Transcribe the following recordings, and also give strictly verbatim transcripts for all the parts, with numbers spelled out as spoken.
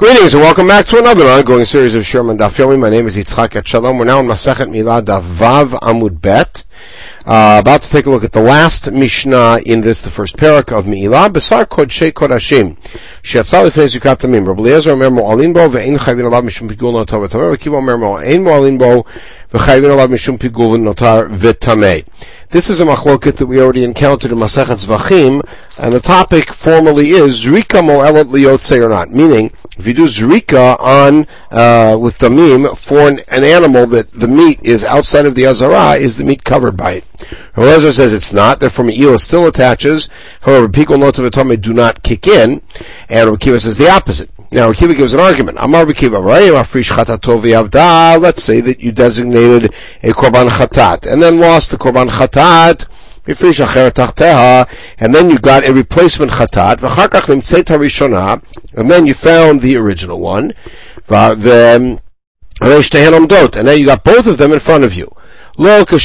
Greetings and welcome back to another ongoing series of Sherman Daf Yomi. My name is Yitzchak Etshalom. We're now in Masechet Milah Daf Vav Amud Bet. Uh, about to take a look at the last Mishnah in this, the first parak of Milah. Besar Kodshei Kodashim. Sheyatzah Lefnei Zukat Tamim. Rabbi Eliezer Omer Mo'alin Bo ve'ein chayvin alav mishum pigul notar v'tamei. Rabbi Akiva Omer Mo'ein Mo'alin Bo ve'chayvin alav mishum pigul notar v'tamei. This is a machloket that we already encountered in Masechet Zvachim, and the topic formally is Zrika Mo'elet Liyotzei or not. Meaning, if you do Zrika on, uh, with Damim for an, an animal that the meat is outside of the Azara, is the meat covered by it? Rabbi Eliezer says it's not, therefore Me'ilah still attaches. However, Pikul Notav V'tamei do not kick in, and Rabbi Akiva says the opposite. Now, Rabbi Akiva gives an argument. Amar Rabbi Akiva, let's say that you designated a Korban Chatat, and then lost the Korban Chatat, and then you got a replacement Chatat, and then you found the original one, and then you got both of them in front of you. So uh, Rabbi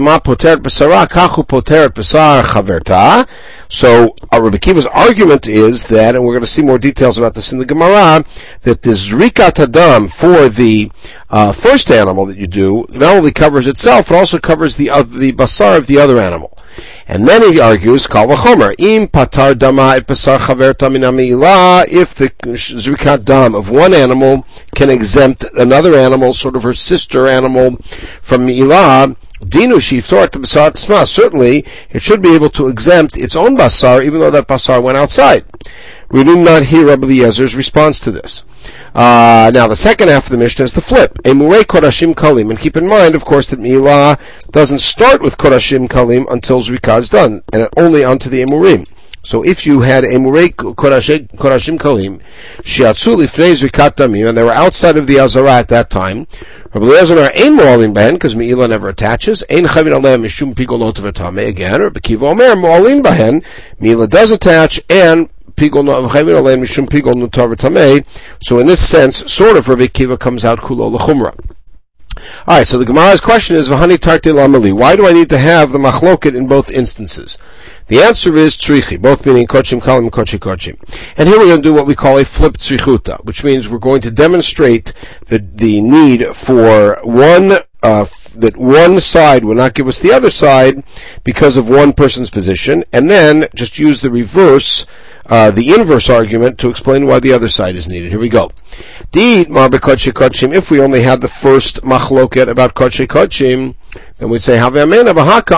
Akiva's argument is that, and we're going to see more details about this in the Gemara, that the Zrikat Hadam for the uh, first animal that you do not only covers itself, but also covers the uh, the basar of the other animal. And then he argues, Kal v'chomer, im patar dama et basar chaverta min ha'milah, if the Zrikat Dam of one animal can exempt another animal, sort of her sister animal, from milah, Dinu shiftor at the basar t'sma. Certainly, it should be able to exempt its own basar, even though that basar went outside. We do not hear Rabbi Eliezer's response to this. Uh, now, the second half of the Mishnah is the flip. Emurei Kodashim Kalim. And keep in mind, of course, that Milah doesn't start with Kodashim Kalim until Zrika is done, and only onto the Emurim. So if you had Emurei Kodashim Kalim, Shiatzu Lifnei Zrikat Damim, and they were outside of the Azara at that time, Rabbi Eliezer Ein Mo'alin Behen, because Me'ilah never attaches. Ein Chavin Aleh Mishum Pigul Notav V'tamei. Again, Rabbi Akiva Omer Mo'alin Behen, Me'ilah does attach, and Pigul Chavin Aleh Mishum Pigul Notav V'tamei. So in this sense, sort of Rabbi Akiva comes out Kulo L'chumra. Alright, so the Gemara's question is, V'hani Tarti Lamali. Why do I need to have the machloket in both instances? The answer is tzrichi, both meaning kochim kalim and kochi kochim. And here we're going to do what we call a flip tzrichuta, which means we're going to demonstrate the, the need for one, uh, that one side will not give us the other side because of one person's position, and then just use the reverse, uh, the inverse argument to explain why the other side is needed. Here we go. Deed marbe kochi kochim, if we only have the first machloket about kochi kochim, then we say, maybe Rabbi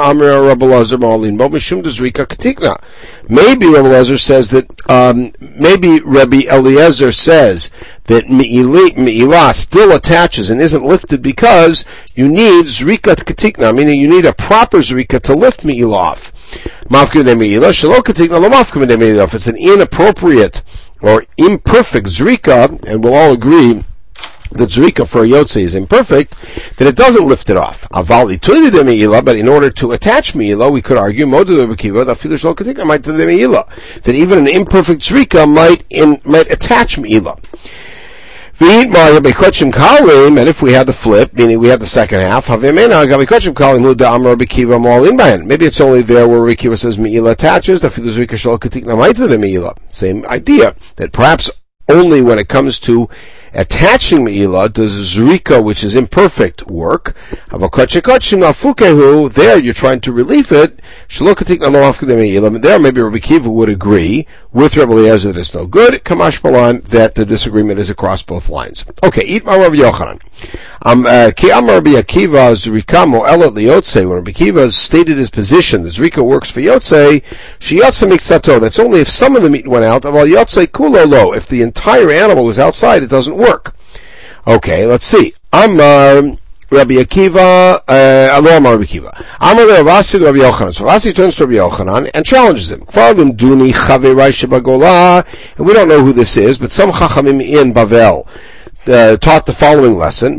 Eliezer says that, um, maybe Rabbi Eliezer says that Me'ilah still attaches and isn't lifted because you need Zrika Katikna, meaning you need a proper Zrika to lift Me'ilah off. If it's an inappropriate or imperfect Zrika, and we'll all agree that Zrika for a Yotze is imperfect, that it doesn't lift it off. But in order to attach Me'ilah, we could argue that even an imperfect Zrika might in, might attach Me'ilah. And if we had the flip, meaning we had the second half, maybe it's only there where Rabbi Akiva says Me'ilah attaches, same idea, that perhaps only when it comes to attaching Me'ilah does Zrika, which is imperfect, work. There you're trying to relieve it. There maybe Rabbi Akiva would agree with Rabbi Eliezer that it's no good. Kamash Balan, that the disagreement is across both lines. Okay, eat my Rabbi Yochanan. Um, Ki Amar Rabbi Akiva Zrika Mo'elet Liyotze. When Rabbi Akiva stated his position, the Zrika works for Yotze, she Yotze Miksato. That's only if some of the meat went out. Aval Yotze Kulo Lo. If the entire animal was outside, it doesn't work. Okay, let's see. Amar Rabbi Akiva, uh, Alo Amar Rabbi Akiva. Amar Ravasi to Rabbi Yochanan. So Ravasi turns to Rabbi Yochanan and challenges him. Farvim Duni Chaverai Shebagola. And we don't know who this is, but some Chachamim in Bavel Uh, taught the following lesson,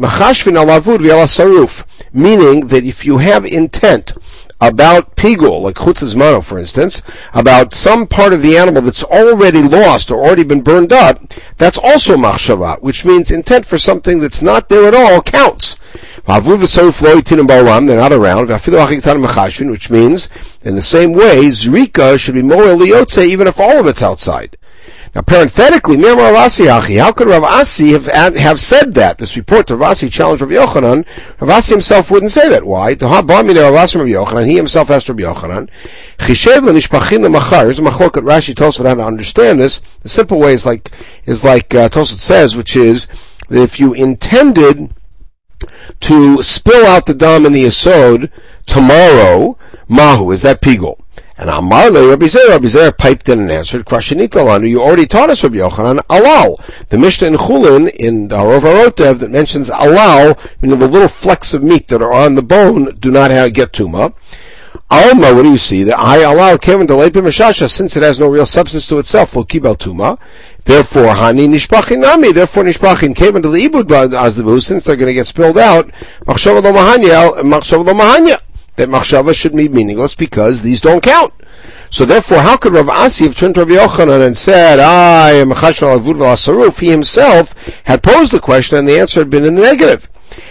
meaning that if you have intent about pigul, like chutzes mano, for instance, about some part of the animal that's already lost or already been burned up, that's also machshava, which means intent for something that's not there at all counts. They're not around, which means, in the same way, zrika should be more liyotze even if all of it's outside. Now, parenthetically, Mir Rav Asi Achi, how could Rav Asi have, have said that? This report to Rav Asi challenged Rav Yochanan. Rav Asi himself wouldn't say that. Why? To Habami there Rav Asi Rav Yochanan, he himself asked Rav Yochanan, Chishev l'nishpachin l'machar. Here's a machlok at Rashi Tosfot how to understand this. The simple way is like, is like uh, Tosfot says, which is that if you intended to spill out the dam in the Yesod tomorrow, Mahu, is that Pigul? And Amar le Rabbi Zer, Rabbi Zer piped in and answered, Krashenit you already taught us, Rabbi Yochanan, Alal. The Mishnah in Chulin, in Harov Harotev, that mentions Alal, meaning the little flecks of meat that are on the bone do not have, get Tuma. Alma, what do you see? The I Alal came into Leipim Meshasha, since it has no real substance to itself, Lo Kibal Tuma. Therefore, Hani Nishpachin Nami, therefore Nishpachin came into the Ibud Azdebu, since they're going to get spilled out, Machshava Lo Mahanya, Machshava Lo Mahanya. That machshava should be meaningless because these don't count. So therefore, how could Rav Asi have turned to Rabbi Yochanan and said, I am a chashal avud v'asaruf? He himself had posed the question and the answer had been in the negative.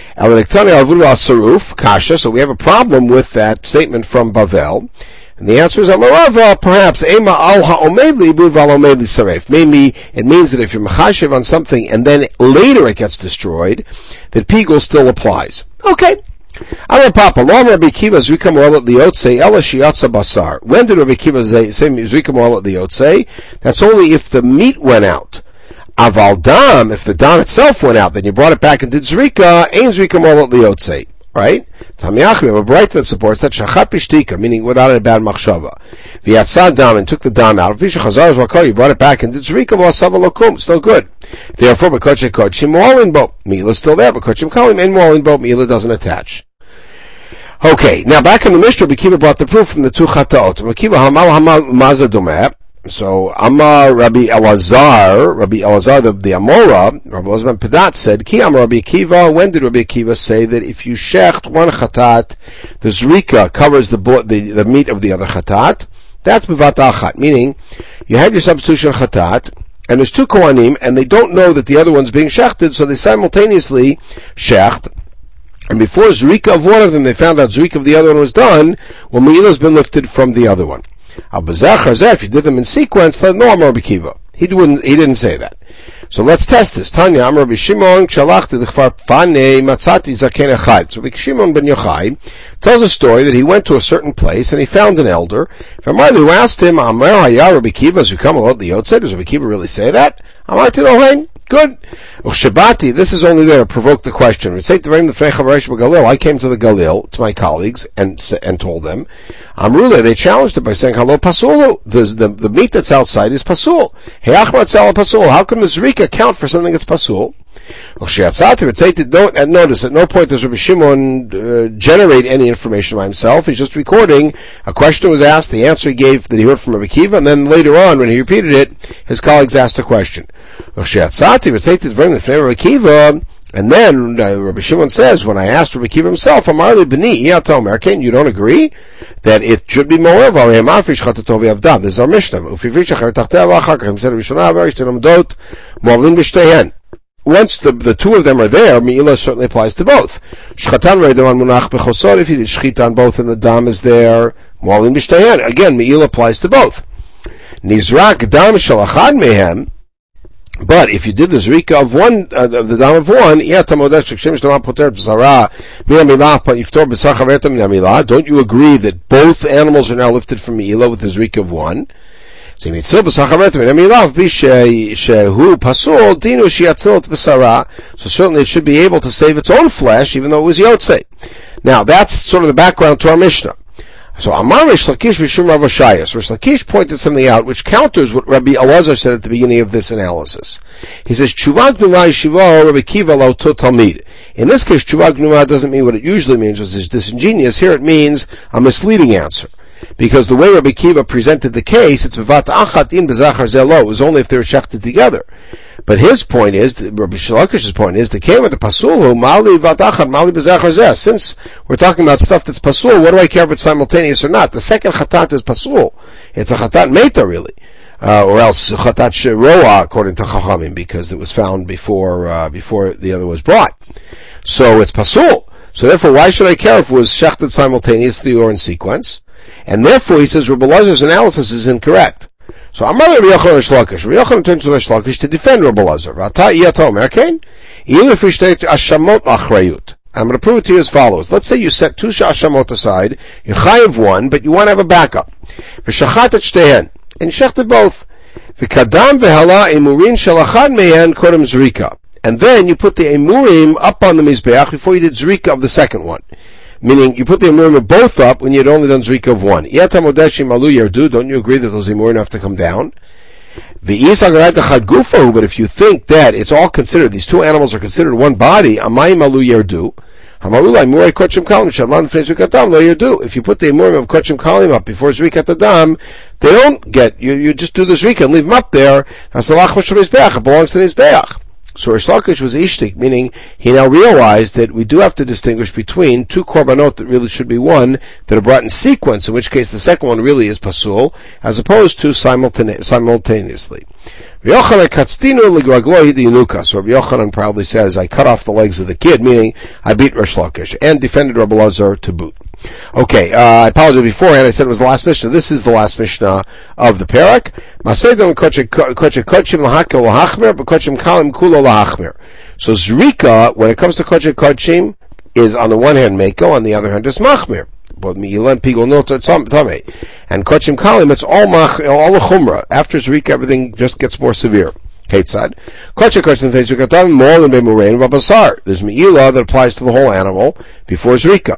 Kasha, so we have a problem with that statement from Bavel. And the answer is, Amarava, perhaps, Ema al ha'omed li'ibud v'al-omed li'saref. Maybe it means that if you're mechashev on something and then later it gets destroyed, that Pigul still applies. Okay. Amar Papa, Lo Rabbi Kiva Zrika Mo'alat Liyotzei Ela Shiatza Basar. When did Rabbi Kiva say Zrika Mo'alat Liyotzei? That's only if the meat went out. Aval Dam, if the dam itself went out, then you brought it back and did Zrika, Ein Zrika Mo'alat Liyotzei. Right? Tamiach, we have a bright that supports that Shachat Bishtika, meaning without a bad machshava. V'yatzad Dam, and took the dam out. Visha Chazar Zvakar, you brought it back and did Zrika V'asava Lokum, still good. Therefore, B'koche Kodshim Mo'alin Bo. Mi'ila still there, B'kochim Kalim, and Mo'alin Bo, Mi'ila doesn't attach. Okay, now back in the Mishnah, Bekiva brought the proof from the two Chataot. Bekiva Hamal Hamal Maza Domeh. So, Amar Rabbi Elazar, Rabbi Elazar the, the Amora, Rabbi Elazar Pedat said, Ki Amar Rabbi Akiva, when did Rabbi Akiva say that if you shecht one Chatat, the Zrika covers the, the, the meat of the other Chatat? That's Bevat Achat, meaning, you had your substitution Chatat, and there's two Kohanim, and they don't know that the other one's being shechted, so they simultaneously shecht. And before Zrika of one of them, they found out Zrika of the other one was done, well, Me'ilah has been lifted from the other one. If you did them in sequence, then no Amar Rabbi Kiva. He didn't, he didn't say that. So let's test this. Tanya Amar Rabbi Shimon, Shalachti l'chfar Panei Matzati Zaken Echad. So Rabbi Shimon ben Yochai tells a story that he went to a certain place and he found an elder. Who asked him, Amar Haya Rabbi Kiva, as you come along the Yotzei, does Rabbi Kiva really say that? Amar Tinohen. Good. Shabati, this is only there to provoke the question. I came to the Galil, to my colleagues, and and told them, Amrule, they challenged it by saying, Hello, Pasulu. The, the, the meat that's outside is Pasul. Hey, Achmat Sala Pasul. How can the Zrika count for something that's Pasul? And notice, at no point does Rabbi Shimon uh, generate any information by himself. He's just recording. A question was asked, the answer he gave that he heard from Rabbi Kiva, and then later on, when he repeated it, his colleagues asked a question. And then uh, Rabbi Shimon says, when I asked Rabbi Kiva himself, Amarli B'ni, Iyatomer, Ken, you don't agree that it should be more of This is our Mishnah. Once the, the two of them are there, Me'ilah certainly applies to both. Shchatan Reidaman Munach Bechosor, if you did Shchita on both and the Dam is there, Mo'alin B'shtehen. Again, Me'ilah applies to both. Nizrak Dam Shalachad Mehem, but if you did the Zrika of one, uh, the Dam of one, don't you agree that both animals are now lifted from Me'ilah with the Zrika of one? So certainly it should be able to save its own flesh, even though it was Yotzei. Now, that's sort of the background to our Mishnah. So Amar Rish Lakish Vishum Rav Oshayas. Rish Lakish pointed something out which counters what Rabbi Elazar said at the beginning of this analysis. He says, Tshuva Gnuma Yeshiva Rabbi Kiva Lo To Talmid. In this case, Tshuva Gnuma doesn't mean what it usually means, which is disingenuous. Here it means a misleading answer. Because the way Rabbi Kiva presented the case, it's Bevat Achat in Bezachar Zelo. It was only if they were shechted together. But his point is, Rabbi Shalakish's point is, they came with the Pasul, Mali Vat Achat, Mali Bezachar Zeh. Since we're talking about stuff that's Pasul, what do I care if it's simultaneous or not? The second Chatat is Pasul. It's a Chatat Meta, really. Uh, or else Chatat Sheroa, according to Chachamim, because it was found before, uh, before the other was brought. So it's Pasul. So therefore, why should I care if it was shechted simultaneously or in sequence? And therefore, he says, Rabbi Elazar's analysis is incorrect. So Amar Rabbi Yochanan Reish Lakish. Rabbi Yochanan turns to Reish Lakish to defend Rabbi Elazar. V'ata iyata omer kain. Either for shtei ashamot achrayut. I'm going to prove it to you as follows. Let's say you set two ashamot aside. You chayiv one, but you want to have a backup. V'shachat et shtehen. And you shechted both. V'kadam v'hala emurin shel achad me'en kodem zrika. And then you put the emurim up on the mizbeach before you did zrika of the second one. Meaning, you put the emurim of both up when you had only done zrika of one. Don't you agree that those emurim have to come down? But if you think that it's all considered, these two animals are considered one body, if you put the emurim of kochim kalim up before zrikat adam, they don't get, you, you just do the zrika and leave them up there, it belongs to the mizbeach. So Reish Lakish was ishtik, meaning he now realized that we do have to distinguish between two korbanot that really should be one, that are brought in sequence, in which case the second one really is pasul, as opposed to simultane- simultaneously. Rabbi Yochanan probably says, I cut off the legs of the kid, meaning I beat Reish Lakish, and defended Rabbi Elazar to boot. Okay, uh, I apologize beforehand, I said it was the last Mishnah. This is the last Mishnah of the parak. So Zrika, when it comes to Koche Kochim, is on the one hand Meko, on the other hand is Machmir. And Kochim Kalim, it's all mach, all the Chumrah. After Zrika, everything just gets more severe. Side. There's Me'ilah that applies to the whole animal before Zrika.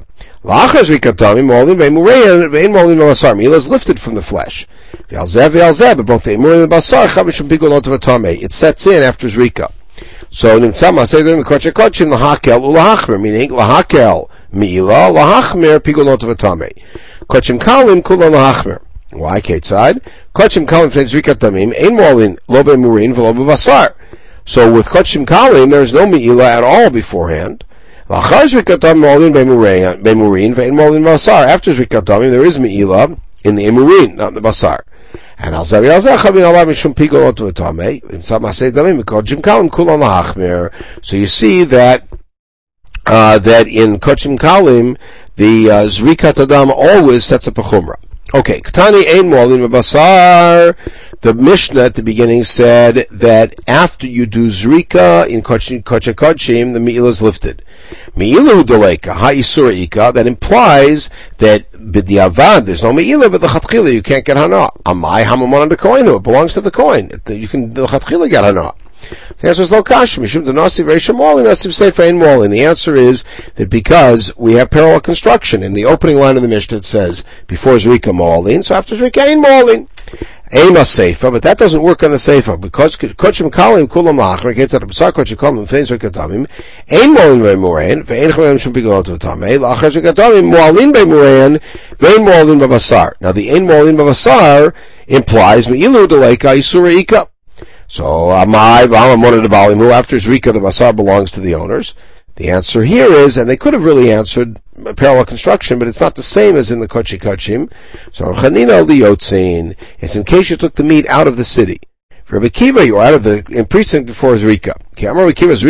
Me'ilah is lifted from the flesh. But both the emurim and basar, it sets in after Zrika. So Nimtzama say them koche kochim lahakel ulahachmer, meaning lahakel Me'ilah, lahachmer pigul not vatame. Kochim kalim kula lahachmer. Why, Ketzad? Kochim kalim fnei zrikat damim ein molin lo bemurin v'lo b'basar. So with kochim kalim, there is no me'ilah at all beforehand. Lachar zrikat damim molin bemurin v'ein molin b'basar. After zrikat damim, there is me'ilah in the emurin, not in the basar. And al zavi al zeh chavin alav mishum pigul not v'tamei. Imtzat masei damim kochim kalim kula lahachmer. So you see that uh, that in kochim kalim, the uh, zrikat adam always sets up a chumrah. Okay, Ketani ein molin b'basar. The Mishnah at the beginning said that after you do zrika in koche kochim, the me'ilah is lifted. Me'ilah u'deleka ha'isura, that implies that b'diavad there's no me'ilah, but the chatchila you can't get hana. Amai hamamon on the coin, it belongs to the coin. You can the chatchila get hana. The answer is lo kash mishum denasi ve'isham molin nasiv seifa ein molin. The answer is that because we have parallel construction in the opening line of the Mishnah, it says before zrika molin, so after zrika ein molin. Ema seifa, but that doesn't work on the seifa because kochim kalim kulam lachmer gets at a b'sar kochim kalim fein zrika damim ein molin ve'murein ve'ein chavim shum pigolot v'tamei lachar zrika damim molin ve'murein ve'ein molin b'basar. Now the ein molin b'basar implies me'ilu deleka isura ika. So, Amai, V'hamamon de Balim, who after Zrika, the Basar belongs to the owners. The answer here is, and they could have really answered parallel construction, but it's not the same as in the Kochi Kochim. So, Chanina Liyotzin, it's in case you took the meat out of the city. For Rabbi Kiva, you're out of the in precinct before Zrika. Remember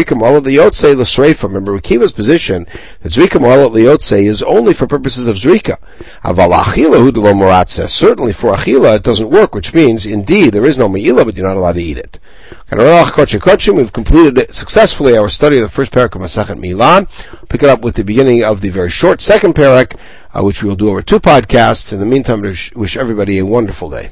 Rabbi Kiva's position that Zrika Mo'alat Liyotze is only for purposes of Zrika. Certainly for Achila it doesn't work, which means, indeed, there is no Me'ilah, but you're not allowed to eat it. We've completed successfully our study of the first parak of Masachet Milah. Pick it up with the beginning of the very short second parak, uh, which we will do over two podcasts. In the meantime, I wish everybody a wonderful day.